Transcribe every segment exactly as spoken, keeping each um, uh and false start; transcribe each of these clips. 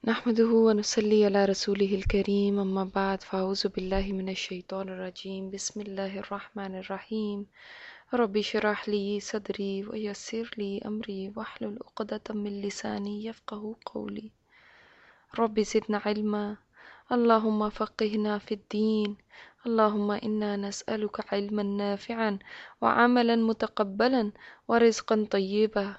نحمده ونصلي على رسوله الكريم اما بعد فاعوذ بالله من الشيطان الرجيم بسم الله الرحمن الرحيم رب اشرح لي صدري ويسر لي امري واحلل عقدة من لساني يفقهوا قولي رب زدنا علما اللهم فقهنا في الدين اللهم انا نسألك علما نافعا وعملا متقبلا ورزقا طيبا۔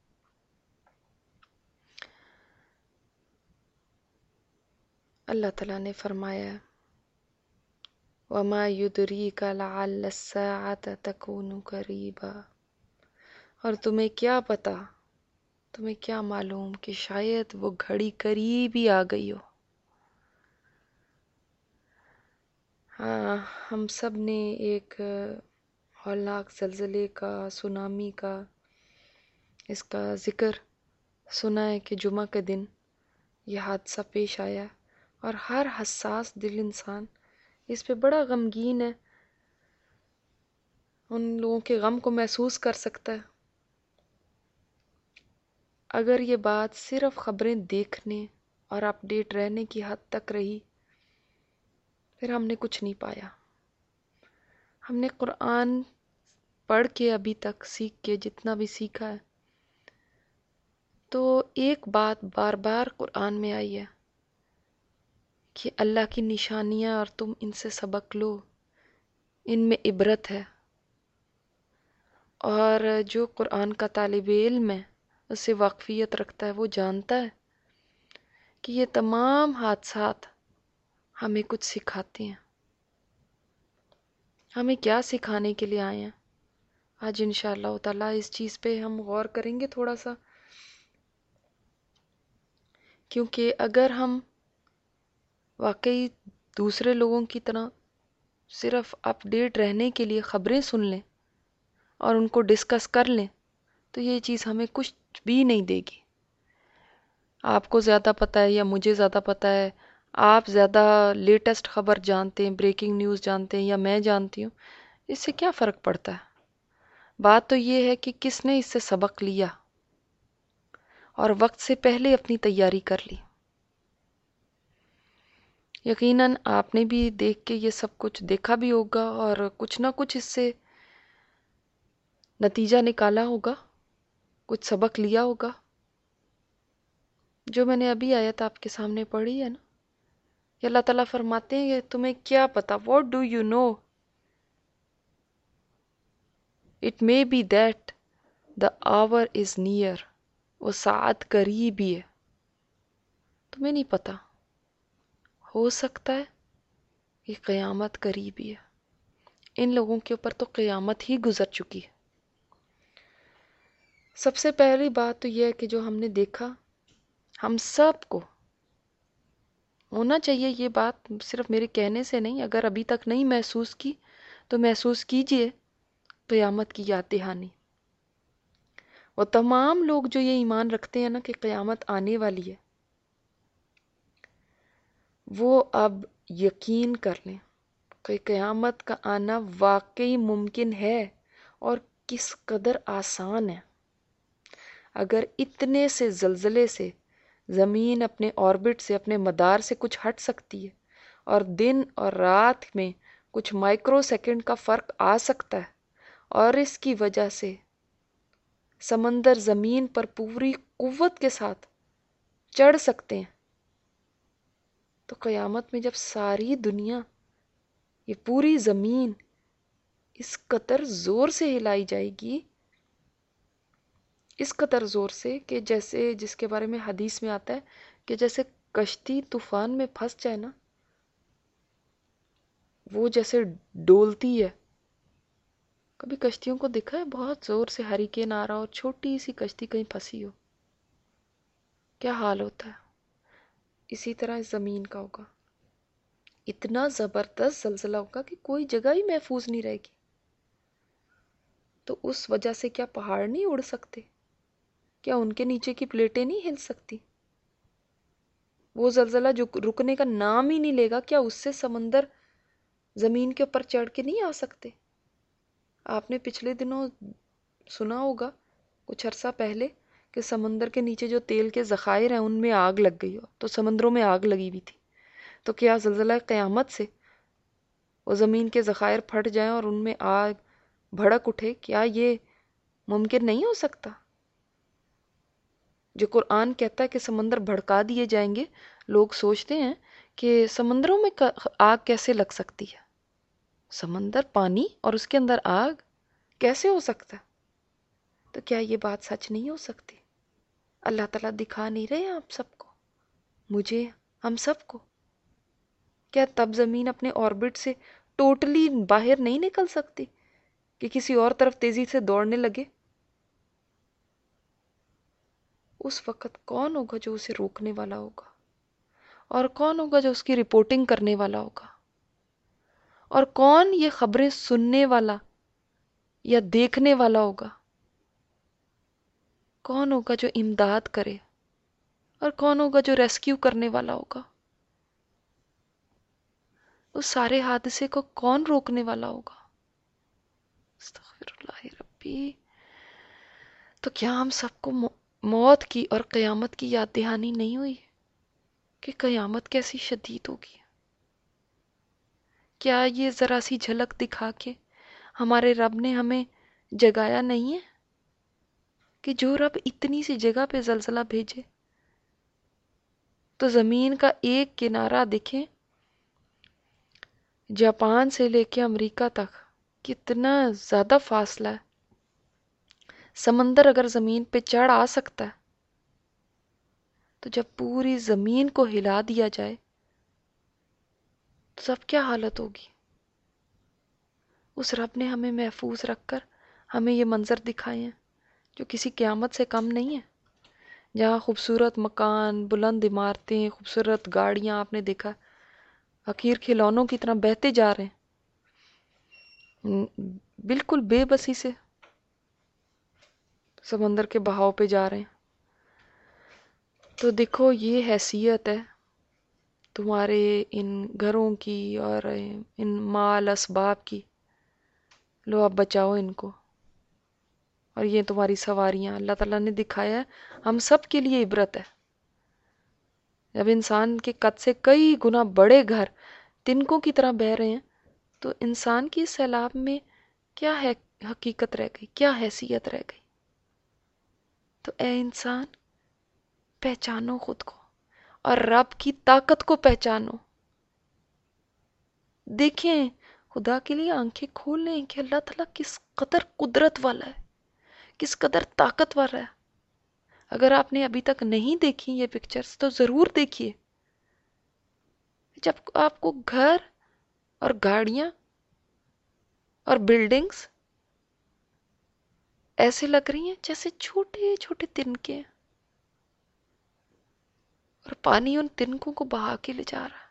اللہ تعالیٰ نے فرمایا وَمَا يُدْرِيكَ لَعَلَّ السَّاعَةَ تَكُونُ قَرِيبًا، اور تمہیں کیا پتا، تمہیں کیا معلوم کہ شاید وہ گھڑی قریب ہی آ گئی ہو۔ ہاں، ہم سب نے ایک ہولناک زلزلے کا، سونامی کا، اس کا ذکر سنا ہے کہ جمعہ کے دن یہ حادثہ پیش آیا، اور ہر حساس دل انسان اس پہ بڑا غمگین ہے، ان لوگوں کے غم کو محسوس کر سکتا ہے۔ اگر یہ بات صرف خبریں دیکھنے اور اپ ڈیٹ رہنے کی حد تک رہی، پھر ہم نے کچھ نہیں پایا۔ ہم نے قرآن پڑھ کے ابھی تک سیکھ کے جتنا بھی سیکھا ہے، تو ایک بات بار بار قرآن میں آئی ہے کہ اللہ کی نشانیاں اور تم ان سے سبق لو، ان میں عبرت ہے۔ اور جو قرآن کا طالب علم ہے، اس سے واقفیت رکھتا ہے، وہ جانتا ہے کہ یہ تمام حادثات ہمیں کچھ سکھاتے ہیں۔ ہمیں کیا سکھانے کے لیے آئے ہیں، آج انشاءاللہ تعالیٰ اس چیز پہ ہم غور کریں گے تھوڑا سا، کیونکہ اگر ہم واقعی دوسرے لوگوں کی طرح صرف اپ ڈیٹ رہنے کے لیے خبریں سن لیں اور ان کو ڈسکس کر لیں، تو یہ چیز ہمیں کچھ بھی نہیں دے گی۔ آپ کو زیادہ پتہ ہے یا مجھے زیادہ پتہ ہے، آپ زیادہ لیٹسٹ خبر جانتے ہیں، بریکنگ نیوز جانتے ہیں یا میں جانتی ہوں، اس سے کیا فرق پڑتا ہے؟ بات تو یہ ہے کہ کس نے اس سے سبق لیا اور وقت سے پہلے اپنی تیاری کر لی۔ یقیناً آپ نے بھی دیکھ کے یہ سب کچھ دیکھا بھی ہوگا اور کچھ نہ کچھ اس سے نتیجہ نکالا ہوگا، کچھ سبق لیا ہوگا۔ جو میں نے ابھی آیت آپ کے سامنے پڑھی ہے نا، کہ اللہ تعالیٰ فرماتے ہیں کہ تمہیں کیا پتا، what do you know it may be that the hour is near، وہ ساعت قریب ہی ہے۔ تمہیں نہیں پتا، ہو سکتا ہے کہ قیامت قریب ہی ہے۔ ان لوگوں کے اوپر تو قیامت ہی گزر چکی ہے۔ سب سے پہلی بات تو یہ ہے کہ جو ہم نے دیکھا، ہم سب کو ہونا چاہیے یہ بات، صرف میرے کہنے سے نہیں، اگر ابھی تک نہیں محسوس کی تو محسوس کیجئے قیامت کی یاد دہانی۔ وہ تمام لوگ جو یہ ایمان رکھتے ہیں نا کہ قیامت آنے والی ہے، وہ اب یقین کر لیں کہ قیامت کا آنا واقعی ممکن ہے اور کس قدر آسان ہے۔ اگر اتنے سے زلزلے سے زمین اپنے آربٹ سے، اپنے مدار سے کچھ ہٹ سکتی ہے، اور دن اور رات میں کچھ مائکرو سیکنڈ کا فرق آ سکتا ہے، اور اس کی وجہ سے سمندر زمین پر پوری قوت کے ساتھ چڑھ سکتے ہیں، تو قیامت میں جب ساری دنیا، یہ پوری زمین اس قدر زور سے ہلائی جائے گی، اس قدر زور سے کہ جیسے جس کے بارے میں حدیث میں آتا ہے کہ جیسے کشتی طوفان میں پھنس جائے نا، وہ جیسے ڈولتی ہے۔ کبھی کشتیوں کو دیکھا ہے بہت زور سے ہریکین آ رہا اور چھوٹی سی کشتی کہیں پھنسی ہو، کیا حال ہوتا ہے؟ اسی طرح اس زمین کا ہوگا، اتنا زبردست زلزلہ ہوگا کہ کوئی جگہ ہی محفوظ نہیں رہے گی۔ تو اس وجہ سے کیا پہاڑ نہیں اڑ سکتے؟ کیا ان کے نیچے کی پلیٹیں نہیں ہل سکتی؟ وہ زلزلہ جو رکنے کا نام ہی نہیں لے گا، کیا اس سے سمندر زمین کے اوپر چڑھ کے نہیں آ سکتے؟ آپ نے پچھلے دنوں سنا ہوگا، کچھ عرصہ پہلے، کہ سمندر کے نیچے جو تیل کے ذخائر ہیں ان میں آگ لگ گئی ہو، تو سمندروں میں آگ لگی ہوئی تھی، تو کیا زلزلہ قیامت سے وہ زمین کے ذخائر پھٹ جائیں اور ان میں آگ بھڑک اٹھے؟ کیا یہ ممکن نہیں ہو سکتا؟ جو قرآن کہتا ہے کہ سمندر بھڑکا دیے جائیں گے، لوگ سوچتے ہیں کہ سمندروں میں آگ کیسے لگ سکتی ہے؟ سمندر پانی اور اس کے اندر آگ کیسے ہو سکتا ہے؟ تو کیا یہ بات سچ نہیں ہو سکتی؟ اللہ تعالیٰ دکھا نہیں رہے آپ سب کو، مجھے، ہم سب کو؟ کیا تب زمین اپنے آربٹ سے ٹوٹلی باہر نہیں نکل سکتی کہ کسی اور طرف تیزی سے دوڑنے لگے؟ اس وقت کون ہوگا جو اسے روکنے والا ہوگا؟ اور کون ہوگا جو اس کی رپورٹنگ کرنے والا ہوگا؟ اور کون یہ خبریں سننے والا یا دیکھنے والا ہوگا؟ کون ہوگا جو امداد کرے؟ اور کون ہوگا جو ریسکیو کرنے والا ہوگا؟ اس سارے حادثے کو کون روکنے والا ہوگا؟ استغفر اللہ ربی۔ تو کیا ہم سب کو موت کی اور قیامت کی یاد دہانی نہیں ہوئی کہ قیامت کیسی شدید ہوگی؟ کیا یہ ذرا سی جھلک دکھا کے ہمارے رب نے ہمیں جگایا نہیں ہے کہ جو رب اتنی سی جگہ پہ زلزلہ بھیجے تو زمین کا ایک کنارہ دکھے، جاپان سے لے کے امریکہ تک کتنا زیادہ فاصلہ ہے، سمندر اگر زمین پہ چڑھ آ سکتا ہے تو جب پوری زمین کو ہلا دیا جائے تو سب کیا حالت ہوگی؟ اس رب نے ہمیں محفوظ رکھ کر ہمیں یہ منظر دکھائے ہیں جو کسی قیامت سے کم نہیں ہے، جہاں خوبصورت مکان، بلند عمارتیں، خوبصورت گاڑیاں آپ نے دیکھا آخر کھلونوں کی طرح بہتے جا رہے ہیں، بالکل بے بسی سے سمندر کے بہاؤ پہ جا رہے ہیں۔ تو دیکھو یہ حیثیت ہے تمہارے ان گھروں کی اور ان مال اسباب کی، لو اب بچاؤ ان کو، اور یہ تمہاری سواریاں اللہ تعالیٰ نے دکھایا ہے، ہم سب کے لیے عبرت ہے۔ جب انسان کے قد سے کئی گنا بڑے گھر تنکوں کی طرح بہہ رہے ہیں تو انسان کی سیلاب میں کیا ہے حقیقت رہ گئی، کیا حیثیت رہ گئی؟ تو اے انسان، پہچانو خود کو اور رب کی طاقت کو پہچانو۔ دیکھیں، خدا کے لیے آنکھیں کھول لیں کہ اللہ تعالیٰ کس قدر قدرت والا ہے، کس قدر طاقتور ہے۔ اگر آپ نے ابھی تک نہیں دیکھی یہ پکچرز تو ضرور دیکھیے۔ جب آپ کو گھر اور گاڑیاں اور بلڈنگز ایسے لگ رہی ہیں جیسے چھوٹے چھوٹے تنکے ہیں اور پانی ان تنکوں کو بہا کے لے جا رہا ہے۔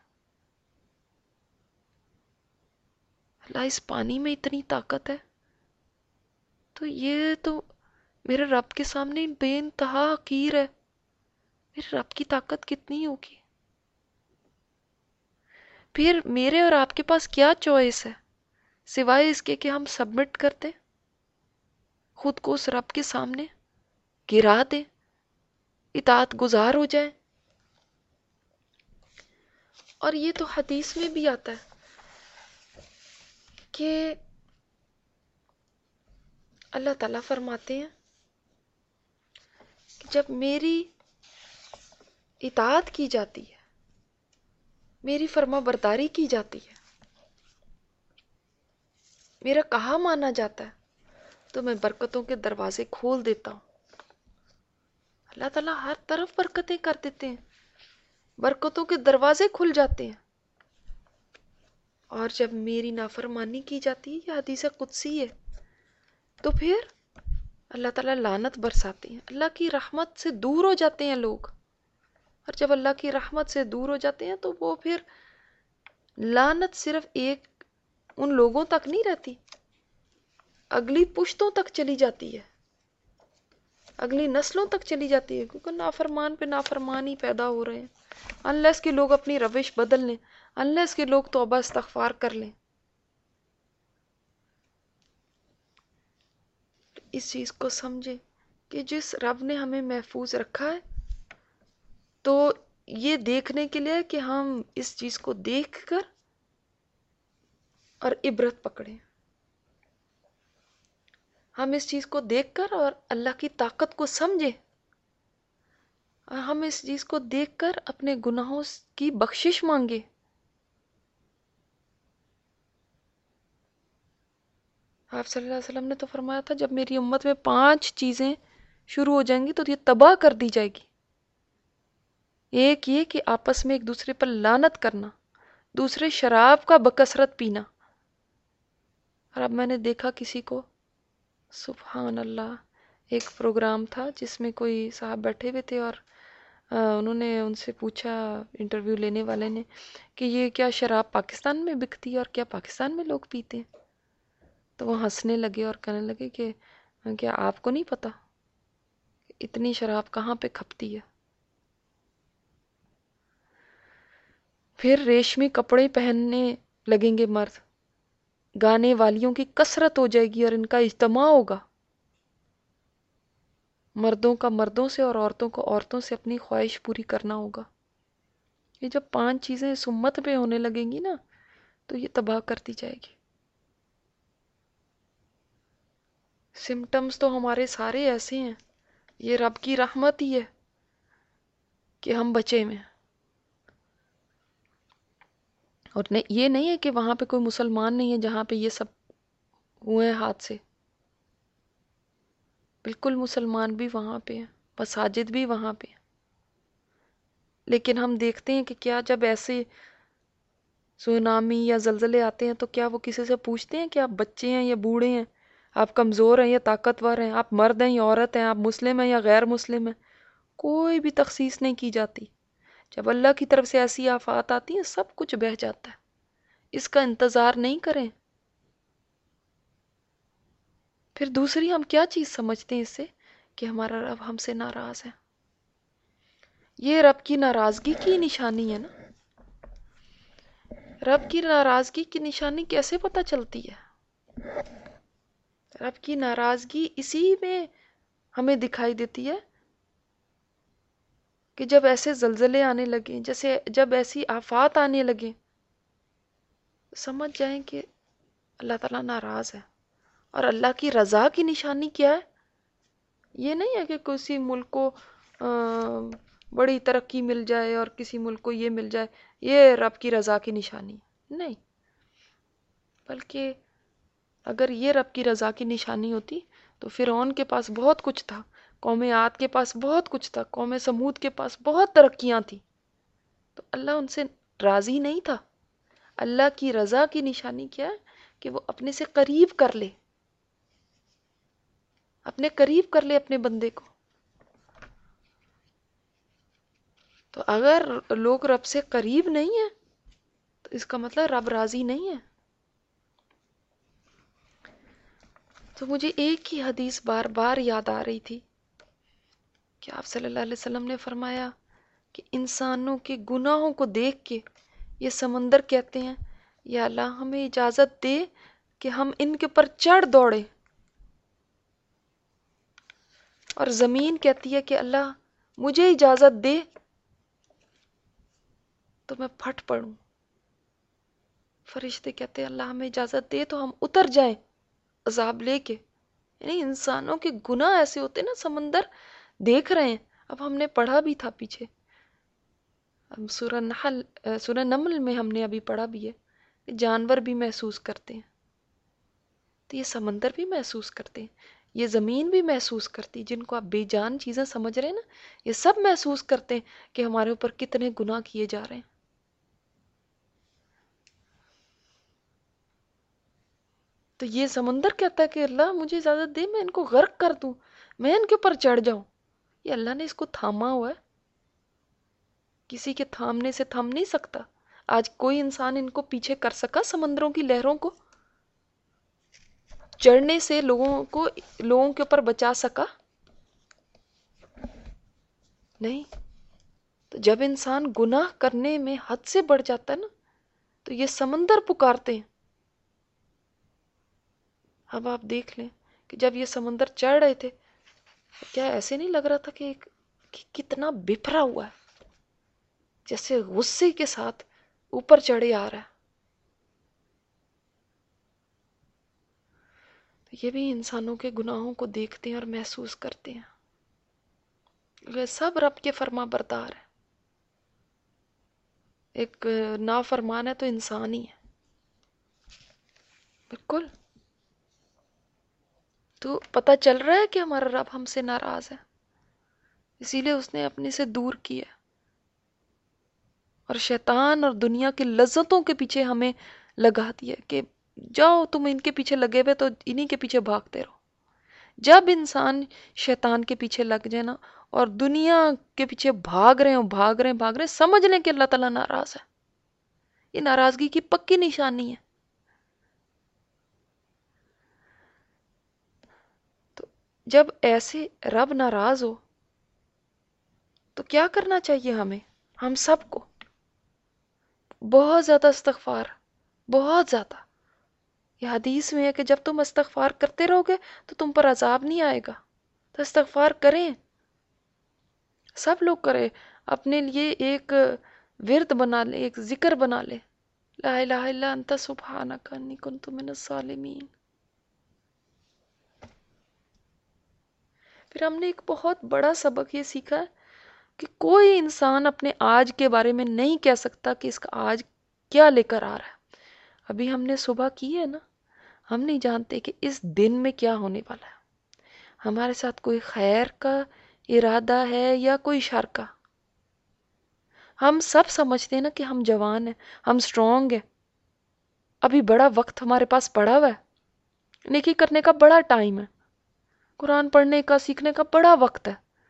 اللہ، اس پانی میں اتنی طاقت ہے تو یہ تو میرے رب کے سامنے بے انتہا حقیر ہے۔ میرے رب کی طاقت کتنی ہوگی؟ پھر میرے اور آپ کے پاس کیا چوائس ہے سوائے اس کے کہ ہم سبمٹ کر دیں، خود کو اس رب کے سامنے گرا دیں، اطاعت گزار ہو جائیں۔ اور یہ تو حدیث میں بھی آتا ہے کہ اللہ تعالیٰ فرماتے ہیں کہ جب میری اطاعت کی جاتی ہے، میری فرما برداری کی جاتی ہے، میرا کہا مانا جاتا ہے تو میں برکتوں کے دروازے کھول دیتا ہوں۔ اللہ تعالیٰ ہر طرف برکتیں کر دیتے ہیں، برکتوں کے دروازے کھل جاتے ہیں۔ اور جب میری نافرمانی کی جاتی ہے، یہ حدیث قدسی ہے، تو پھر اللہ تعالیٰ لعنت برساتے ہیں، اللہ کی رحمت سے دور ہو جاتے ہیں لوگ۔ اور جب اللہ کی رحمت سے دور ہو جاتے ہیں تو وہ پھر لعنت صرف ایک ان لوگوں تک نہیں رہتی، اگلی پشتوں تک چلی جاتی ہے، اگلی نسلوں تک چلی جاتی ہے، کیونکہ نافرمان پہ نافرمان ہی پیدا ہو رہے ہیں، انلیس کہ لوگ اپنی روش بدل لیں، انلیس کہ لوگ توبہ استغفار کر لیں۔ اس چیز کو سمجھیں کہ جس رب نے ہمیں محفوظ رکھا ہے تو یہ دیکھنے کے لیے کہ ہم اس چیز کو دیکھ کر اور عبرت پکڑیں، ہم اس چیز کو دیکھ کر اور اللہ کی طاقت کو سمجھیں، اور ہم اس چیز کو دیکھ کر اپنے گناہوں کی بخشش مانگے۔ آپ صلی اللہ علیہ وسلم نے تو فرمایا تھا جب میری امت میں پانچ چیزیں شروع ہو جائیں گی تو یہ تباہ کر دی جائے گی۔ ایک یہ کہ آپس میں ایک دوسرے پر لعنت کرنا، دوسرے شراب کا بکثرت پینا۔ اور اب میں نے دیکھا کسی کو، سبحان اللہ، ایک پروگرام تھا جس میں کوئی صاحب بیٹھے ہوئے تھے اور انہوں نے ان سے پوچھا، انٹرویو لینے والے نے، کہ یہ کیا شراب پاکستان میں بکتی ہے اور کیا پاکستان میں لوگ پیتے ہیں؟ تو وہ ہنسنے لگے اور کہنے لگے کہ کیا آپ کو نہیں پتا اتنی شراب کہاں پہ کھپتی ہے؟ پھر ریشمی کپڑے پہننے لگیں گے مرد، گانے والیوں کی کثرت ہو جائے گی اور ان کا اجتماع ہوگا، مردوں کا مردوں سے اور عورتوں کو عورتوں سے اپنی خواہش پوری کرنا ہوگا۔ یہ جب پانچ چیزیں اس امت پہ ہونے لگیں گی نا تو یہ تباہ کر دی جائے گی۔ سمٹمز تو ہمارے سارے ایسے ہیں، یہ رب کی رحمت ہی ہے کہ ہم بچے میں۔ اور یہ نہیں ہے کہ وہاں پہ کوئی مسلمان نہیں ہے جہاں پہ یہ سب ہوئے ہیں حادثے، بالکل مسلمان بھی وہاں پہ ہیں، مساجد بھی وہاں پہ ہیں، لیکن ہم دیکھتے ہیں کہ کیا جب ایسے سونامی یا زلزلے آتے ہیں تو کیا وہ کسی سے پوچھتے ہیں کہ آپ بچے ہیں یا بوڑھے ہیں، آپ کمزور ہیں یا طاقتور ہیں، آپ مرد ہیں یا عورت ہیں، آپ مسلم ہیں یا غیر مسلم ہیں؟ کوئی بھی تخصیص نہیں کی جاتی۔ جب اللہ کی طرف سے ایسی آفات آتی ہیں سب کچھ بہہ جاتا ہے، اس کا انتظار نہیں کریں۔ پھر دوسری ہم کیا چیز سمجھتے ہیں اس سے؟ کہ ہمارا رب ہم سے ناراض ہے۔ یہ رب کی ناراضگی کی نشانی ہے نا۔ رب کی ناراضگی کی نشانی کیسے پتہ چلتی ہے؟ رب کی ناراضگی اسی میں ہمیں دکھائی دیتی ہے کہ جب ایسے زلزلے آنے لگیں، جیسے جب ایسی آفات آنے لگیں، سمجھ جائیں کہ اللہ تعالیٰ ناراض ہے۔ اور اللہ کی رضا کی نشانی کیا ہے؟ یہ نہیں ہے کہ کسی ملک کو بڑی ترقی مل جائے اور کسی ملک کو یہ مل جائے، یہ رب کی رضا کی نشانی نہیں، بلکہ اگر یہ رب کی رضا کی نشانی ہوتی تو فرعون کے پاس بہت کچھ تھا، قوم عاد کے پاس بہت کچھ تھا، قوم سمود کے پاس بہت ترقیاں تھیں، تو اللہ ان سے راضی نہیں تھا۔ اللہ کی رضا کی نشانی کیا ہے؟ کہ وہ اپنے سے قریب کر لے، اپنے قریب کر لے اپنے بندے کو۔ تو اگر لوگ رب سے قریب نہیں ہیں تو اس کا مطلب رب راضی نہیں ہے۔ تو مجھے ایک ہی حدیث بار بار یاد آ رہی تھی کہ آپ صلی اللہ علیہ وسلم نے فرمایا کہ انسانوں کے گناہوں کو دیکھ کے یہ سمندر کہتے ہیں یا اللہ ہمیں اجازت دے کہ ہم ان کے پر چڑھ دوڑیں، اور زمین کہتی ہے کہ اللہ مجھے اجازت دے تو میں پھٹ پڑوں۔ فرشتے کہتے ہیں اللہ ہمیں اجازت دے تو ہم اتر جائیں عذاب لے کے۔ یعنی انسانوں کے گناہ ایسے ہوتے ہیں نا، سمندر دیکھ رہے ہیں۔ اب ہم نے پڑھا بھی تھا پیچھے، اب سورہ نحل سورہ نمل میں ہم نے ابھی پڑھا بھی ہے کہ جانور بھی محسوس کرتے ہیں، تو یہ سمندر بھی محسوس کرتے ہیں، یہ زمین بھی محسوس کرتی، جن کو آپ بے جان چیزیں سمجھ رہے ہیں نا، یہ سب محسوس کرتے ہیں کہ ہمارے اوپر کتنے گناہ کیے جا رہے ہیں۔ تو یہ سمندر کہتا ہے کہ اللہ مجھے اجازت دے میں ان کو غرق کر دوں، میں ان کے اوپر چڑھ جاؤں۔ یہ اللہ نے اس کو تھاما ہوا ہے، کسی کے تھامنے سے تھم نہیں سکتا۔ آج کوئی انسان ان کو پیچھے کر سکا؟ سمندروں کی لہروں کو چڑھنے سے لوگوں کو لوگوں کے اوپر بچا سکا؟ نہیں۔ تو جب انسان گناہ کرنے میں حد سے بڑھ جاتا ہے نا تو یہ سمندر پکارتے ہیں۔ اب آپ دیکھ لیں کہ جب یہ سمندر چڑھ رہے تھے کیا ایسے نہیں لگ رہا تھا کہ, کہ کتنا بفرا ہوا ہے، جیسے غصے کے ساتھ اوپر چڑھے آ رہا ہے؟ تو یہ بھی انسانوں کے گناہوں کو دیکھتے ہیں اور محسوس کرتے ہیں، وہ سب رب کے فرما بردار ہیں۔ ایک نافرمان ہے تو انسان ہی ہے، بالکل۔ تو پتہ چل رہا ہے کہ ہمارا رب ہم سے ناراض ہے، اسی لیے اس نے اپنے سے دور کیا، اور شیطان اور دنیا کی لذتوں کے پیچھے ہمیں لگا دیا کہ جاؤ تم ان کے پیچھے لگے ہوئے تو انہی کے پیچھے بھاگتے رہو۔ جب انسان شیطان کے پیچھے لگ جائے نا اور دنیا کے پیچھے بھاگ رہے ہوں بھاگ رہے ہیں بھاگ رہے ہیں، سمجھ لیں کہ اللہ تعالیٰ ناراض ہے۔ یہ ناراضگی کی پکی نشانی ہے۔ تو جب ایسے رب ناراض ہو تو کیا کرنا چاہیے ہمیں؟ ہم سب کو بہت زیادہ استغفار، بہت زیادہ۔ یہ حدیث میں ہے کہ جب تم استغفار کرتے رہو گے تو تم پر عذاب نہیں آئے گا، تو استغفار کریں، سب لوگ کریں، اپنے لیے ایک ورد بنا لے، ایک ذکر بنا لے، لا الہ الا انت سبحانک انی کنت من الظالمین۔ پھر ہم نے ایک بہت بڑا سبق یہ سیکھا ہے کہ کوئی انسان اپنے آج کے بارے میں نہیں کہہ سکتا کہ اس کا آج کیا لے کر آ رہا ہے۔ ابھی ہم نے صبح کی ہے نا، ہم نہیں جانتے کہ اس دن میں کیا ہونے والا ہے، ہمارے ساتھ کوئی خیر کا ارادہ ہے یا کوئی شر کا۔ ہم سب سمجھتے ہیں نا کہ ہم جوان ہیں، ہم سٹرونگ ہیں، ابھی بڑا وقت ہمارے پاس پڑا ہوا ہے، نیکی کرنے کا بڑا ٹائم ہے، قرآن پڑھنے کا سیکھنے کا بڑا وقت ہے،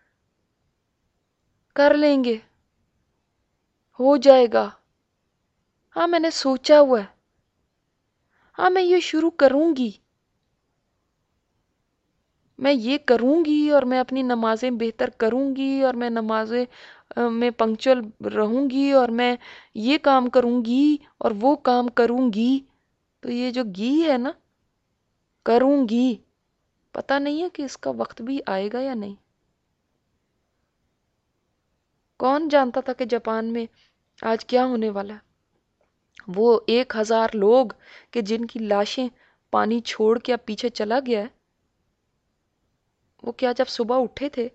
کر لیں گے، ہو جائے گا، ہاں میں نے سوچا ہوا ہے، ہاں میں یہ شروع کروں گی، میں یہ کروں گی، اور میں اپنی نمازیں بہتر کروں گی، اور میں نمازیں میں پنکچول رہوں گی، اور میں یہ کام کروں گی اور وہ کام کروں گی۔ تو یہ جو گی ہے نا، کروں گی، پتہ نہیں ہے کہ اس کا وقت بھی آئے گا یا نہیں۔ کون جانتا تھا کہ جاپان میں آج کیا ہونے والا ہے؟ وہ ایک ہزار لوگ کہ جن کی لاشیں پانی چھوڑ کے اب پیچھے چلا گیا ہے، وہ کیا جب صبح اٹھے تھے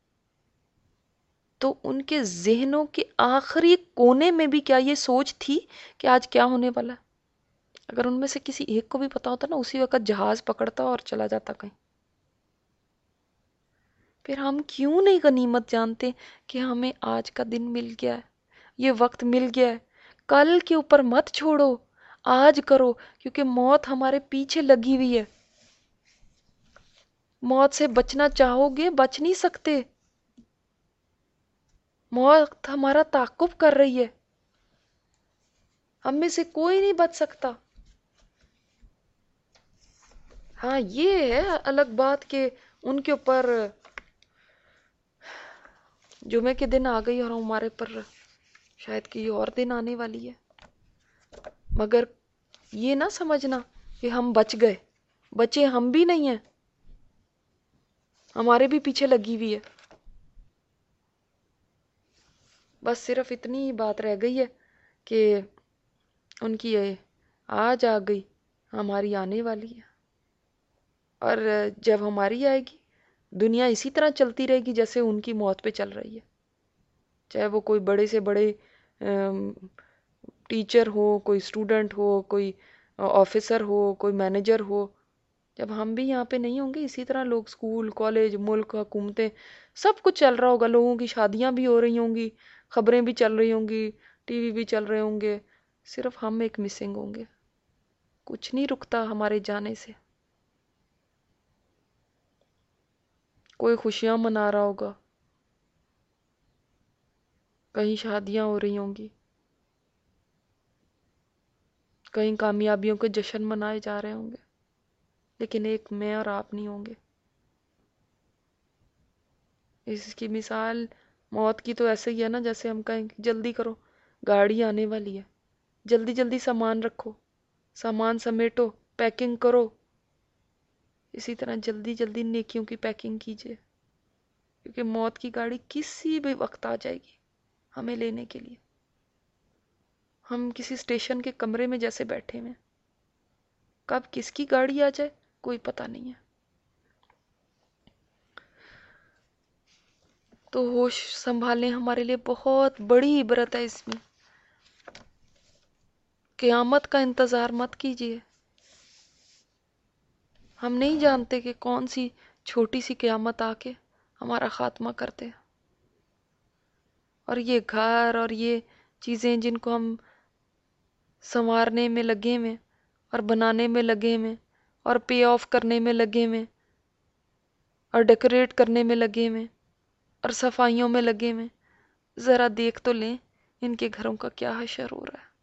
تو ان کے ذہنوں کے آخری کونے میں بھی کیا یہ سوچ تھی کہ آج کیا ہونے والا ہے؟ اگر ان میں سے کسی ایک کو بھی پتا ہوتا نا، اسی وقت جہاز پکڑتا اور چلا جاتا کہیں۔ پھر ہم کیوں نہیں غنیمت جانتے کہ ہمیں آج کا دن مل گیا ہے، یہ وقت مل گیا ہے؟ کل کے اوپر مت چھوڑو، آج کرو، کیونکہ موت ہمارے پیچھے لگی ہوئی ہے۔ موت سے بچنا چاہو گے بچ نہیں سکتے، موت ہمارا تعاقب کر رہی ہے، ہم میں سے کوئی نہیں بچ سکتا۔ ہاں یہ ہے الگ بات کہ ان کے اوپر جمعے کے دن آ گئی اور ہمارے پر شاید کہ اور دن آنے والی ہے، مگر یہ نہ سمجھنا کہ ہم بچ گئے، بچے ہم بھی نہیں ہیں، ہمارے بھی پیچھے لگی ہوئی ہے۔ بس صرف اتنی ہی بات رہ گئی ہے کہ ان کی آج آ گئی، ہماری آنے والی ہے، اور جب ہماری آئے گی دنیا اسی طرح چلتی رہے گی جیسے ان کی موت پہ چل رہی ہے، چاہے وہ کوئی بڑے سے بڑے ٹیچر ہو، کوئی اسٹوڈنٹ ہو، کوئی آفیسر ہو، کوئی مینیجر ہو۔ جب ہم بھی یہاں پہ نہیں ہوں گے اسی طرح لوگ، اسکول، کالج، ملک، حکومتیں، سب کچھ چل رہا ہوگا، لوگوں کی شادیاں بھی ہو رہی ہوں گی، خبریں بھی چل رہی ہوں گی، ٹی وی بھی چل رہے ہوں گے، صرف ہم ایک مسنگ ہوں گے۔ کچھ نہیں رکتا ہمارے جانے سے، کوئی خوشیاں منا رہا ہوگا، کہیں شادیاں ہو رہی ہوں گی، کہیں کامیابیوں کے جشن منائے جا رہے ہوں گے، لیکن ایک میں اور آپ نہیں ہوں گے۔ اس کی مثال موت کی تو ایسے ہی ہے نا، جیسے ہم کہیں کہ جلدی کرو گاڑی آنے والی ہے، جلدی جلدی سامان رکھو، سامان سمیٹو، پیکنگ کرو، اسی طرح جلدی جلدی نیکیوں کی پیکنگ کیجیے۔ کیونکہ موت کی گاڑی کسی بھی وقت آ جائے گی ہمیں لینے کے لیے. ہم کسی اسٹیشن کے کمرے میں جیسے بیٹھے ہوئے، کب کس کی گاڑی آ جائے کوئی پتہ نہیں ہے. تو ہوش سنبھالنے ہمارے لیے بہت بڑی عبرت ہے اس میں. قیامت کا انتظار مت کیجیے. ہم نہیں جانتے کہ کون سی چھوٹی سی قیامت آ کے ہمارا خاتمہ کرتے. اور یہ گھر اور یہ چیزیں جن کو ہم سنوارنے میں لگے ہوئے اور بنانے میں لگے ہوئے اور پے آف کرنے میں لگے ہوئے اور ڈیکوریٹ کرنے میں لگے ہوئے اور صفائیوں میں لگے ہوئے، ذرا دیکھ تو لیں ان کے گھروں کا کیا حشر ہو رہا ہے.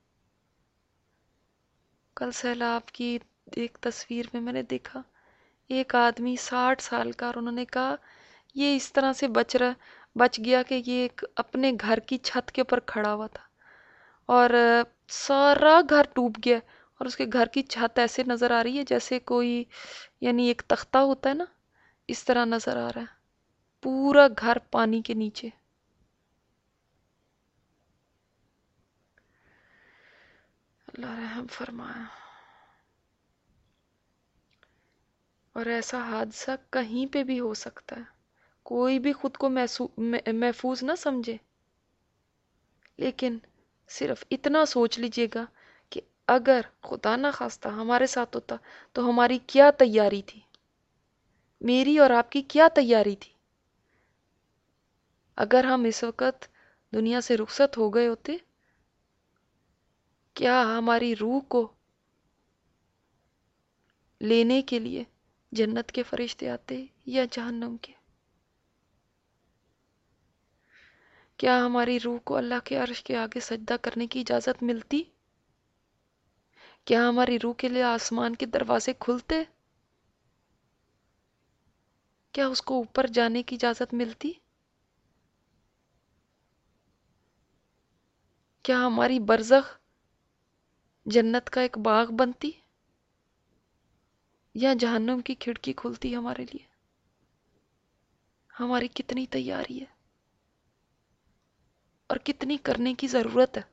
کل سیلاب کی ایک تصویر میں میں نے دیکھا ایک آدمی ساٹھ سال کا، اور انہوں نے کہا یہ اس طرح سے بچ رہا بچ گیا کہ یہ ایک اپنے گھر کی چھت کے اوپر کھڑا ہوا تھا اور سارا گھر ڈوب گیا، اور اس کے گھر کی چھت ایسے نظر آ رہی ہے جیسے کوئی یعنی ایک تختہ ہوتا ہے نا، اس طرح نظر آ رہا ہے، پورا گھر پانی کے نیچے. اللہ رحم فرمایا. اور ایسا حادثہ کہیں پہ بھی ہو سکتا ہے، کوئی بھی خود کو محفوظ نہ سمجھے، لیکن صرف اتنا سوچ لیجئے گا کہ اگر خدا نہ خواستہ ہمارے ساتھ ہوتا تو ہماری کیا تیاری تھی، میری اور آپ کی کیا تیاری تھی. اگر ہم اس وقت دنیا سے رخصت ہو گئے ہوتے، کیا ہماری روح کو لینے کے لیے جنت کے فرشتے آتے یا جہنم کے؟ کیا ہماری روح کو اللہ کے عرش کے آگے سجدہ کرنے کی اجازت ملتی؟ کیا ہماری روح کے لیے آسمان کے دروازے کھلتے؟ کیا اس کو اوپر جانے کی اجازت ملتی؟ کیا ہماری برزخ جنت کا ایک باغ بنتی یا جہنم کی کھڑکی کھلتی ہمارے لیے؟ ہماری کتنی تیاری ہے اور کتنی کرنے کی ضرورت ہے،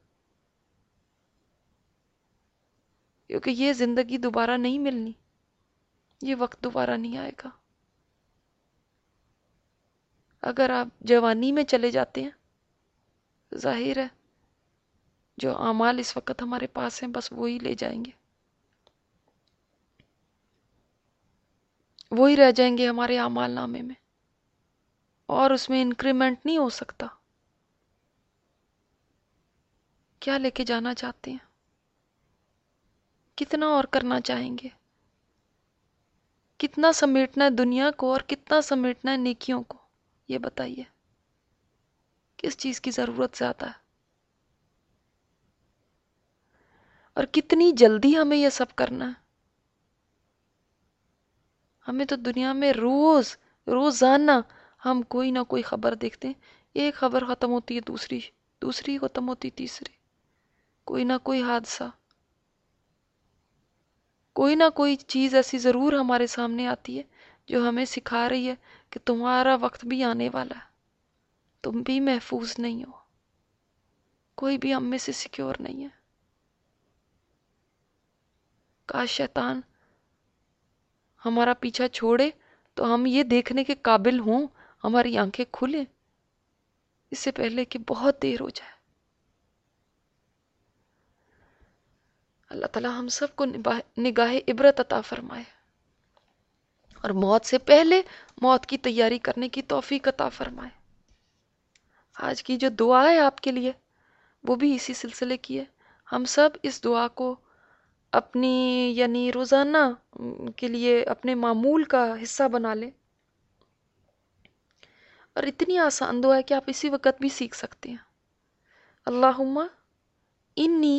کیونکہ یہ زندگی دوبارہ نہیں ملنی، یہ وقت دوبارہ نہیں آئے گا. اگر آپ جوانی میں چلے جاتے ہیں، ظاہر ہے جو اعمال اس وقت ہمارے پاس ہیں بس وہی لے جائیں گے، وہی رہ جائیں گے ہمارے اعمال نامے میں، اور اس میں انکریمنٹ نہیں ہو سکتا. کیا لے کے جانا چاہتے ہیں؟ کتنا اور کرنا چاہیں گے؟ کتنا سمیٹنا ہے دنیا کو اور کتنا سمیٹنا ہے نیکیوں کو؟ یہ بتائیے کس چیز کی ضرورت زیادہ ہے؟ اور کتنی جلدی ہمیں یہ سب کرنا ہے؟ ہمیں تو دنیا میں روز روزانہ ہم کوئی نہ کوئی خبر دیکھتے ہیں، ایک خبر ختم ہوتی ہے دوسری دوسری ختم ہوتی تیسری، کوئی نہ کوئی حادثہ، کوئی نہ کوئی چیز ایسی ضرور ہمارے سامنے آتی ہے جو ہمیں سکھا رہی ہے کہ تمہارا وقت بھی آنے والا ہے، تم بھی محفوظ نہیں ہو، کوئی بھی ہم میں سے سیکیور نہیں ہے. کاش شیطان ہمارا پیچھا چھوڑے تو ہم یہ دیکھنے کے قابل ہوں، ہماری آنکھیں کھلیں اس سے پہلے کہ بہت دیر ہو جائے. اللہ تعالی ہم سب کو نگاہ عبرت عطا فرمائے اور موت سے پہلے موت کی تیاری کرنے کی توفیق عطا فرمائے. آج کی جو دعا ہے آپ کے لیے وہ بھی اسی سلسلے کی ہے. ہم سب اس دعا کو اپنی یعنی روزانہ کے لیے اپنے معمول کا حصہ بنا لیں، اور اتنی آسان دعا ہے کہ آپ اسی وقت بھی سیکھ سکتے ہیں. اللہم انی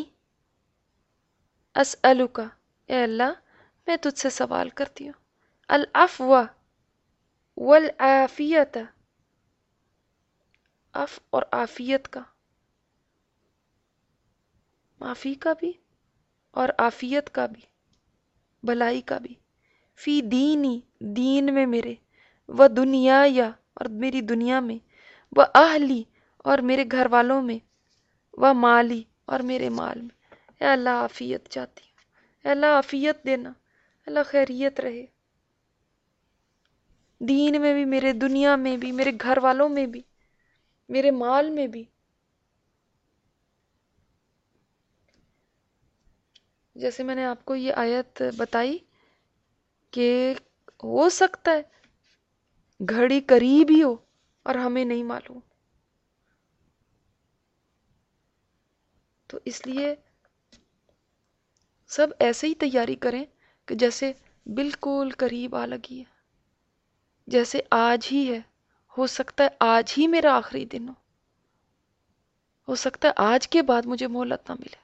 اسألک، اے اللہ میں تجھ سے سوال کرتی ہوں، العفو والعافیت، عفو اور عافیت کا، معافی کا بھی اور عافیت کا بھی، بھلائی کا بھی، فی دینی دین میں میرے، و دنیا یا اور میری دنیا میں، و اہلی اور میرے گھر والوں میں، و مالی اور میرے مال میں۔ اے اللہ عافیت چاہتی ہوں، اے اللہ عافیت دینا، اللہ خیریت رہے، دین میں بھی، میرے دنیا میں بھی، میرے گھر والوں میں بھی، میرے مال میں بھی۔ جیسے میں نے آپ کو یہ آیت بتائی کہ ہو سکتا ہے گھڑی قریب ہی ہو اور ہمیں نہیں معلوم، تو اس لیے سب ایسے ہی تیاری کریں کہ جیسے بالکل قریب آ لگی ہے، جیسے آج ہی ہے، ہو سکتا ہے آج ہی میرا آخری دن ہو ہو سکتا ہے آج کے بعد مجھے مہلت نہ ملے۔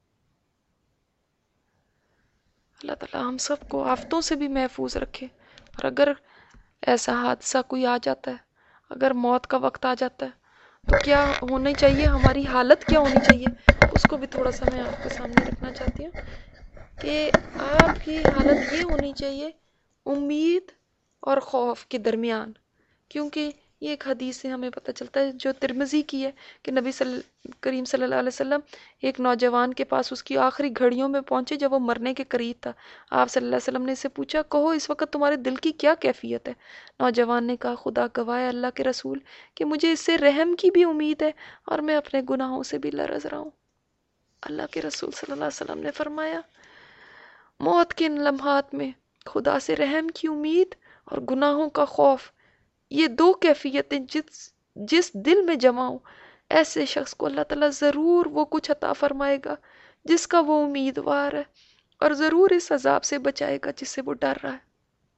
اللہ تعالیٰ ہم سب کو آفتوں سے بھی محفوظ رکھے، اور اگر ایسا حادثہ کوئی آ جاتا ہے، اگر موت کا وقت آ جاتا ہے، تو کیا ہونی چاہیے، ہماری حالت کیا ہونی چاہیے، اس کو بھی تھوڑا سا میں آپ کے سامنے رکھنا چاہتی ہوں کہ آپ کی حالت یہ ہونی چاہیے امید اور خوف کے درمیان، کیونکہ یہ ایک حدیث سے ہمیں پتہ چلتا ہے جو ترمذی کی ہے کہ نبی صلی کریم صلی اللہ علیہ وسلم ایک نوجوان کے پاس اس کی آخری گھڑیوں میں پہنچے جب وہ مرنے کے قریب تھا۔ آپ صلی اللہ علیہ وسلم نے اسے پوچھا، کہو اس وقت تمہارے دل کی کیا کیفیت ہے؟ نوجوان نے کہا، خدا گواہ ہے اللہ کے رسول کہ مجھے اس سے رحم کی بھی امید ہے اور میں اپنے گناہوں سے بھی لرز رہا ہوں۔ اللہ کے رسول صلی اللہ علیہ وسلم نے فرمایا، موت کے ان لمحات میں خدا سے رحم کی امید اور گناہوں کا خوف، یہ دو کیفیتیں جس جس دل میں جمع ہوں، ایسے شخص کو اللہ تعالیٰ ضرور وہ کچھ عطا فرمائے گا جس کا وہ امیدوار ہے، اور ضرور اس عذاب سے بچائے گا جس سے وہ ڈر رہا ہے۔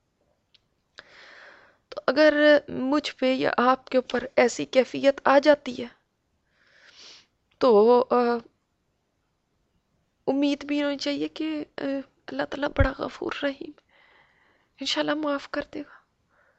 تو اگر مجھ پہ یا آپ کے اوپر ایسی کیفیت آ جاتی ہے تو امید بھی ہونی چاہیے کہ اللہ تعالیٰ بڑا غفور رحیم انشاءاللہ معاف کر دے گا،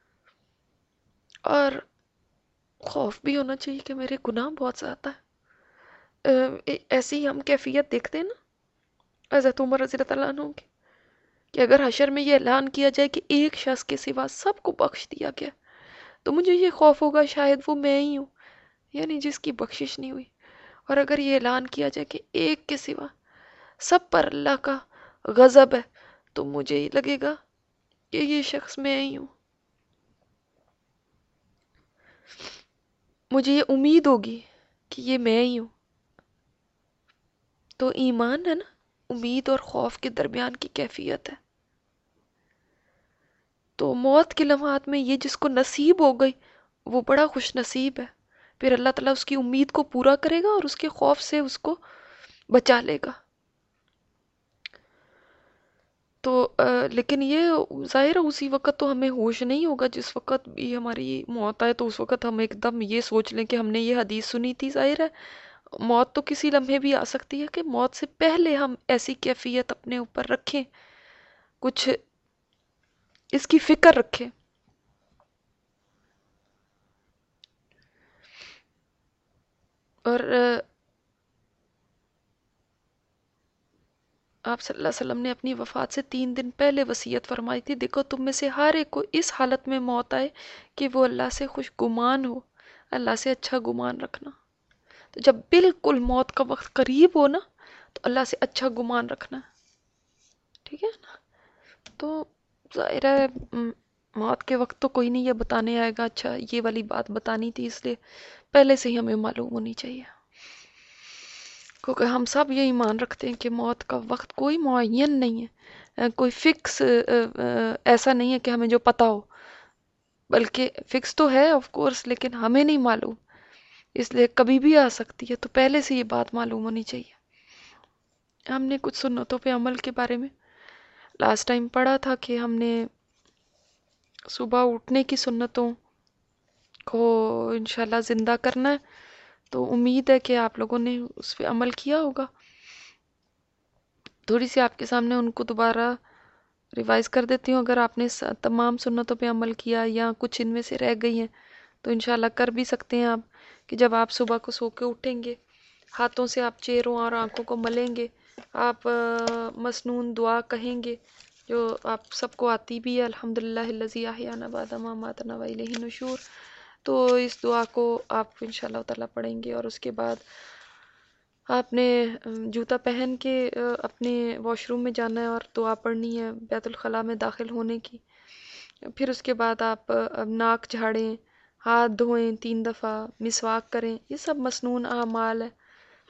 اور خوف بھی ہونا چاہیے کہ میرے گناہ بہت زیادہ ہے۔ ایسی ہم کیفیت دیکھتے ہیں نا حضرت عمر رضی اللہ عنہ کی، کہ اگر حشر میں یہ اعلان کیا جائے کہ ایک شخص کے سوا سب کو بخش دیا گیا، تو مجھے یہ خوف ہوگا شاید وہ میں ہی ہوں، یعنی جس کی بخشش نہیں ہوئی۔ اور اگر یہ اعلان کیا جائے کہ ایک کے سوا سب پر اللہ کا غضب ہے، تو مجھے یہ لگے گا کہ یہ شخص میں ہی ہوں، مجھے یہ امید ہوگی کہ یہ میں ہی ہوں۔ تو ایمان ہے نا، امید اور خوف کے درمیان کی کیفیت ہے۔ تو موت کے لمحات میں یہ جس کو نصیب ہو گئی وہ بڑا خوش نصیب ہے، پھر اللہ تعالیٰ اس کی امید کو پورا کرے گا اور اس کے خوف سے اس کو بچا لے گا۔ تو لیکن یہ ظاہر ہے اسی وقت تو ہمیں ہوش نہیں ہوگا جس وقت بھی ہماری موت آئے، تو اس وقت ہم ایک دم یہ سوچ لیں کہ ہم نے یہ حدیث سنی تھی۔ ظاہر ہے موت تو کسی لمحے بھی آ سکتی ہے، کہ موت سے پہلے ہم ایسی کیفیت اپنے اوپر رکھیں، کچھ اس کی فکر رکھیں۔ اور آپ صلی اللہ علیہ وسلم نے اپنی وفات سے تین دن پہلے وصیت فرمائی تھی، دیکھو تم میں سے ہر ایک کو اس حالت میں موت آئے کہ وہ اللہ سے خوش گمان ہو، اللہ سے اچھا گمان رکھنا۔ تو جب بالکل موت کا وقت قریب ہو نا، تو اللہ سے اچھا گمان رکھنا، ٹھیک ہے نا؟ تو ظاہر ہے موت کے وقت تو کوئی نہیں یہ بتانے آئے گا اچھا یہ والی بات بتانی تھی، اس لیے پہلے سے ہی ہمیں معلوم ہونی چاہیے، کیونکہ ہم سب یہ ایمان رکھتے ہیں کہ موت کا وقت کوئی معین نہیں ہے، کوئی فکس ایسا نہیں ہے کہ ہمیں جو پتہ ہو، بلکہ فکس تو ہے آف کورس لیکن ہمیں نہیں معلوم، اس لیے کبھی بھی آ سکتی ہے، تو پہلے سے یہ بات معلوم ہونی چاہیے۔ ہم نے کچھ سنتوں پہ عمل کے بارے میں لاسٹ ٹائم پڑھا تھا کہ ہم نے صبح اٹھنے کی سنتوں کو انشاءاللہ زندہ کرنا ہے، تو امید ہے کہ آپ لوگوں نے اس پہ عمل کیا ہوگا۔ تھوڑی سی آپ کے سامنے ان کو دوبارہ ریوائز کر دیتی ہوں، اگر آپ نے تمام سنتوں پہ عمل کیا یا کچھ ان میں سے رہ گئی ہیں تو انشاءاللہ کر بھی سکتے ہیں آپ، کہ جب آپ صبح کو سو کے اٹھیں گے، ہاتھوں سے آپ چہروں اور آنکھوں کو ملیں گے، آپ مسنون دعا کہیں گے جو آپ سب کو آتی بھی ہے، الحمدللہ الذی احیانا بعد ما اماتنا والیہ النشور، تو اس دعا کو آپ انشاءاللہ تعالیٰ پڑھیں گے، اور اس کے بعد آپ نے جوتا پہن کے اپنے واش روم میں جانا ہے اور دعا پڑھنی ہے بیت الخلاء میں داخل ہونے کی۔ پھر اس کے بعد آپ ناک جھاڑیں، ہاتھ دھوئیں تین دفعہ، مسواک کریں، یہ سب مسنون اعمال ہے۔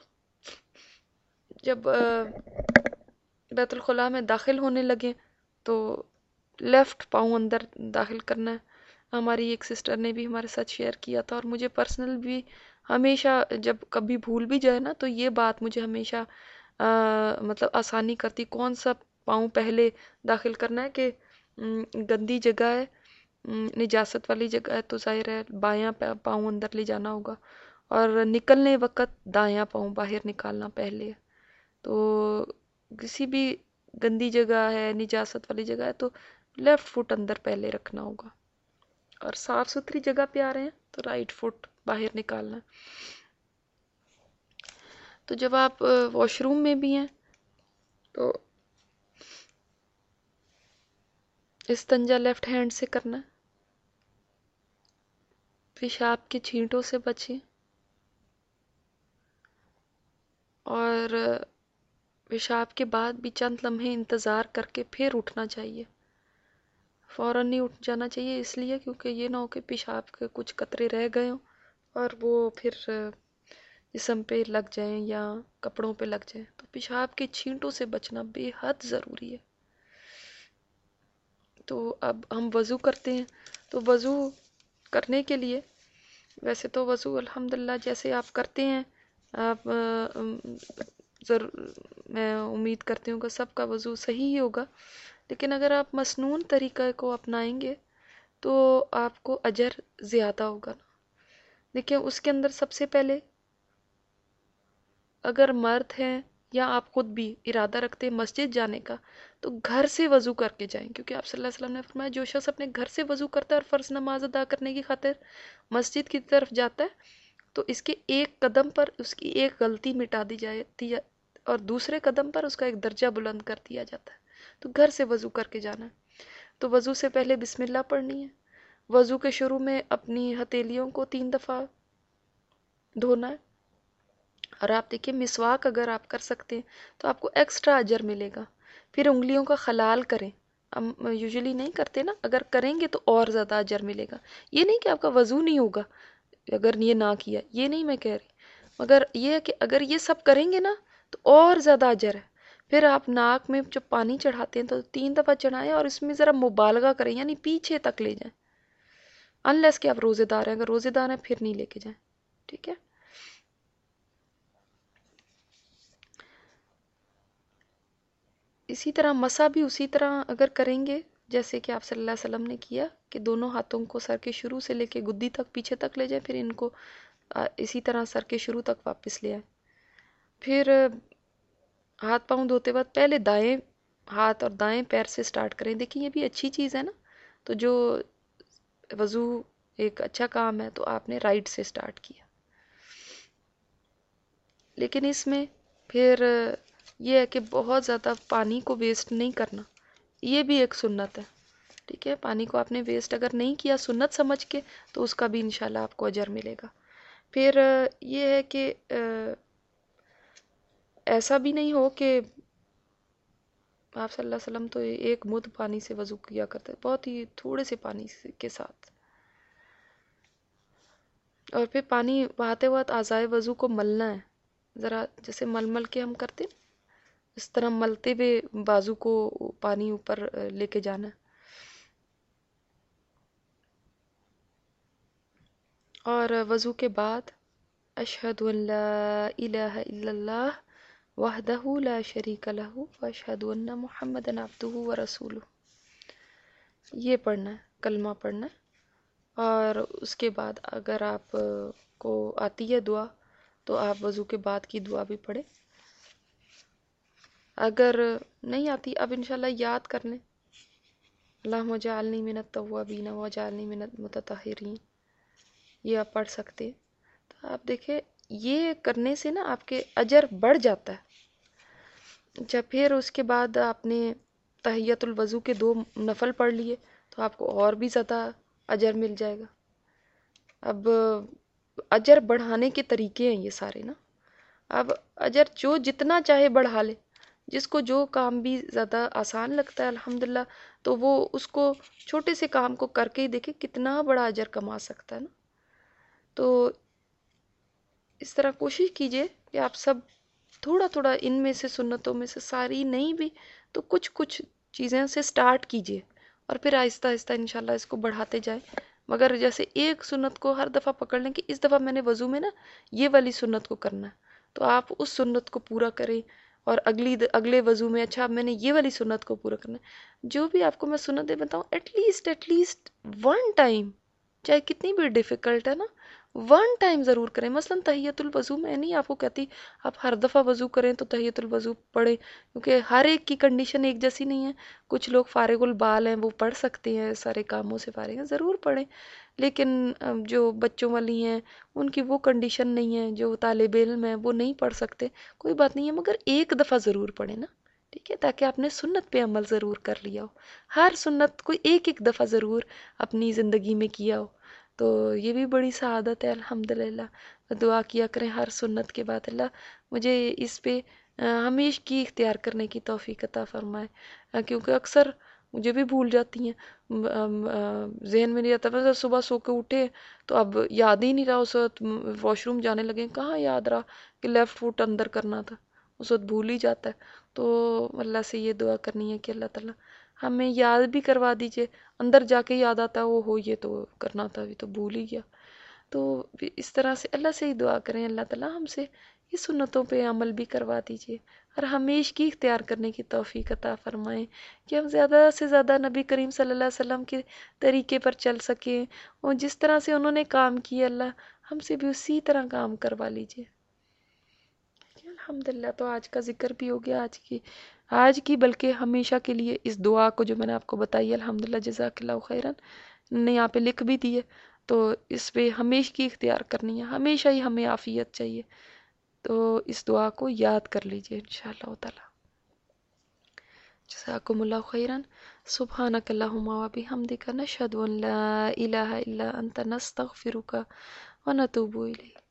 جب بیت الخلاء میں داخل ہونے لگیں تو لیفٹ پاؤں اندر داخل کرنا ہے۔ ہماری ایک سسٹر نے بھی ہمارے ساتھ شیئر کیا تھا، اور مجھے پرسنل بھی ہمیشہ جب کبھی بھول بھی جائے نا تو یہ بات مجھے ہمیشہ آ, مطلب آسانی کرتی، کون سا پاؤں پہلے داخل کرنا ہے، کہ گندی جگہ ہے، نجاست والی جگہ ہے تو ظاہر ہے بایاں پاؤں اندر لے جانا ہوگا، اور نکلنے وقت دایاں پاؤں باہر نکالنا پہلے ہے۔ تو کسی بھی گندی جگہ ہے، نجاست والی جگہ ہے تو لیفٹ فٹ اندر پہلے رکھنا ہوگا، اور صاف ستھری جگہ پہ آ رہے ہیں تو رائٹ فٹ باہر نکالنا ہے۔ تو جب آپ واش روم میں بھی ہیں تو استنجا لیفٹ ہینڈ سے کرنا ہے، پیشاب کے چھینٹوں سے بچیں، اور پیشاب کے بعد بھی چند لمحے انتظار کر کے پھر اٹھنا چاہیے، فوراً نہیں اٹھ جانا چاہیے، اس لیے کیونکہ یہ نہ ہو کہ پیشاب کے کچھ قطرے رہ گئے ہوں اور وہ پھر جسم پہ لگ جائیں یا کپڑوں پہ لگ جائیں۔ تو پیشاب کے چھینٹوں سے بچنا بے حد ضروری ہے۔ تو اب ہم وضو کرتے ہیں، تو وضو کرنے کے لیے ویسے تو وضو الحمدللہ جیسے آپ کرتے ہیں، آپ ضرور میں امید کرتی ہوں کہ سب کا وضو صحیح ہی ہوگا، لیکن اگر آپ مسنون طریقہ کو اپنائیں گے تو آپ کو اجر زیادہ ہوگا۔ دیکھیں اس کے اندر سب سے پہلے اگر مرد ہیں یا آپ خود بھی ارادہ رکھتے ہیں مسجد جانے کا تو گھر سے وضو کر کے جائیں، کیونکہ آپ صلی اللہ علیہ وسلم نے فرمایا جو شخص اپنے گھر سے وضو کرتا ہے اور فرض نماز ادا کرنے کی خاطر مسجد کی طرف جاتا ہے تو اس کے ایک قدم پر اس کی ایک غلطی مٹا دی جاتی ہے اور دوسرے قدم پر اس کا ایک درجہ بلند کر دیا جاتا ہے۔ تو گھر سے وضو کر کے جانا ہے۔ تو وضو سے پہلے بسم اللہ پڑھنی ہے، وضو کے شروع میں اپنی ہتھیلیوں کو تین دفعہ دھونا ہے، اور آپ دیکھیں مسواک اگر آپ کر سکتے ہیں تو آپ کو ایکسٹرا اجر ملے گا۔ پھر انگلیوں کا خلال کریں، ہم یوزلی نہیں کرتے نا، اگر کریں گے تو اور زیادہ اجر ملے گا۔ یہ نہیں کہ آپ کا وضو نہیں ہوگا اگر یہ نہ کیا، یہ نہیں میں کہہ رہی، مگر یہ ہے کہ اگر یہ سب کریں گے نا تو اور زیادہ اجر ہے۔ پھر آپ ناک میں جب پانی چڑھاتے ہیں تو تین دفعہ چڑھائیں اور اس میں ذرا مبالغہ کریں، یعنی پیچھے تک لے جائیں، انلیس کہ آپ روزے دار ہیں، اگر روزے دار ہیں پھر نہیں لے کے جائیں، ٹھیک ہے۔ اسی طرح مسح بھی اسی طرح اگر کریں گے جیسے کہ آپ صلی اللہ علیہ وسلم نے کیا، کہ دونوں ہاتھوں کو سر کے شروع سے لے کے گدی تک پیچھے تک لے جائیں، پھر ان کو اسی طرح سر کے شروع تک واپس لے آئیں۔ پھر ہاتھ پاؤں دھوتے وقت پہلے دائیں ہاتھ اور دائیں پیر سے سٹارٹ کریں۔ دیکھیں یہ بھی اچھی چیز ہے نا، تو جو وضو ایک اچھا کام ہے تو آپ نے رائٹ سے سٹارٹ کیا، لیکن اس میں پھر یہ ہے کہ بہت زیادہ پانی کو ویسٹ نہیں کرنا، یہ بھی ایک سنت ہے، ٹھیک ہے۔ پانی کو آپ نے ویسٹ اگر نہیں کیا سنت سمجھ کے تو اس کا بھی انشاءاللہ آپ کو اجر ملے گا۔ پھر یہ ہے کہ ایسا بھی نہیں ہو کہ آپ صلی اللہ علیہ وسلم تو ایک مد پانی سے وضو کیا کرتے، بہت ہی تھوڑے سے پانی کے ساتھ، اور پھر پانی بہاتے وقت اعضائے وضو کو ملنا ہے، ذرا جیسے مل مل کے ہم کرتے ہیں اس طرح ملتے ہوئے بازو کو پانی اوپر لے کے جانا ہے۔ اور وضو کے بعد اشہد ان لا الہ الا اللہ وحدہ لا شریک لہ واشہد ان محمدا عبدہ ورسولہ، یہ پڑھنا ہے، کلمہ پڑھنا ہے۔ اور اس کے بعد اگر آپ کو آتی ہے دعا تو آپ وضو کے بعد کی دعا بھی پڑھیں، اگر نہیں آتی اب انشاءاللہ یاد کر لیں، اللہم اجعلنی من التوابین واجعلنی من المتطہرین، یہ آپ پڑھ سکتے ہیں۔ تو آپ دیکھیں یہ کرنے سے نا آپ کے اجر بڑھ جاتا ہے۔ جب پھر اس کے بعد آپ نے تحیۃ الوضو کے دو نفل پڑھ لیے تو آپ کو اور بھی زیادہ اجر مل جائے گا۔ اب اجر بڑھانے کے طریقے ہیں یہ سارے نا. اب اجر جو جتنا چاہے بڑھا لے، جس کو جو کام بھی زیادہ آسان لگتا ہے الحمدللہ، تو وہ اس کو چھوٹے سے کام کو کر کے ہی دیکھے کتنا بڑا اجر کما سکتا ہے نا. تو اس طرح کوشش کیجئے کہ آپ سب تھوڑا تھوڑا ان میں سے سنتوں میں سے، ساری نہیں بھی تو کچھ کچھ چیزیں سے سٹارٹ کیجئے، اور پھر آہستہ آہستہ انشاءاللہ اس کو بڑھاتے جائیں. مگر جیسے ایک سنت کو ہر دفعہ پکڑ لیں کہ اس دفعہ میں نے وضو میں نا یہ والی سنت کو کرنا ہے، تو آپ اس سنت کو پورا کریں، اور اگلی اگلے وضو میں اچھا اب میں نے یہ والی سنت کو پورا کرنا ہے. جو بھی آپ کو میں سنتیں بتاؤں at least at least one time, چاہے کتنی بھی ڈیفیکلٹ ہے نا، ون ٹائم ضرور کریں. مثلا تحیت الوضو میں نہیں آپ کو کہتی آپ ہر دفعہ وضو کریں تو تحیت الوضو پڑھیں، کیونکہ ہر ایک کی کنڈیشن ایک جیسی نہیں ہے. کچھ لوگ فارغ البال ہیں، وہ پڑھ سکتے ہیں، سارے کاموں سے فارغ ہیں، ضرور پڑھیں. لیکن جو بچوں والی ہیں ان کی وہ کنڈیشن نہیں ہے، جو طالب علم ہیں وہ نہیں پڑھ سکتے، کوئی بات نہیں ہے، مگر ایک دفعہ ضرور پڑھیں نا، ٹھیک ہے، تاکہ آپ نے سنت پہ عمل ضرور کر لیا ہو. ہر سنت کو ایک ایک دفعہ ضرور اپنی زندگی میں کیا ہو، تو یہ بھی بڑی سعادت ہے الحمدللہ. دعا کیا کریں ہر سنت کے بعد اللہ مجھے اس پہ ہمیشہ کی اختیار کرنے کی توفیق عطا فرمائے، کیونکہ اکثر مجھے بھی بھول جاتی ہیں، ذہن میں نہیں آتا. بس صبح سو کے اٹھے تو اب یاد ہی نہیں رہا، اس وقت واش روم جانے لگے کہاں یاد رہا کہ لیفٹ فوٹ اندر کرنا تھا، اس وقت بھول ہی جاتا ہے. تو اللہ سے یہ دعا کرنی ہے کہ اللہ تعالیٰ ہمیں یاد بھی کروا دیجئے، اندر جا کے یاد آتا ہے وہ ہو یہ تو کرنا تھا، ابھی تو بھول ہی گیا. تو اس طرح سے اللہ سے ہی دعا کریں اللہ تعالیٰ ہم سے یہ سنتوں پہ عمل بھی کروا دیجئے، اور ہمیشہ کی اختیار کرنے کی توفیق عطا فرمائیں کہ ہم زیادہ سے زیادہ نبی کریم صلی اللہ علیہ وسلم کے طریقے پر چل سکیں، اور جس طرح سے انہوں نے کام کیے اللہ ہم سے بھی اسی طرح کام کروا لیجئے. الحمدللہ تو آج کا ذکر بھی ہو گیا، آج کی آج کی بلکہ ہمیشہ کے لیے اس دعا کو جو میں نے آپ کو بتائی الحمدللہ جزاک اللہ خیرن نے یہاں پہ لکھ بھی دیے، تو اس پہ ہمیشہ کی اختیار کرنی ہے، ہمیشہ ہی ہمیں عافیت چاہیے. تو اس دعا کو یاد کر لیجئے انشاءاللہ تعالی. جزاکم اللہ خیرن. سبحانک اللہم و بحمدک نشہد ان لا الہ الا انت نستغفرک و نتوب الیک.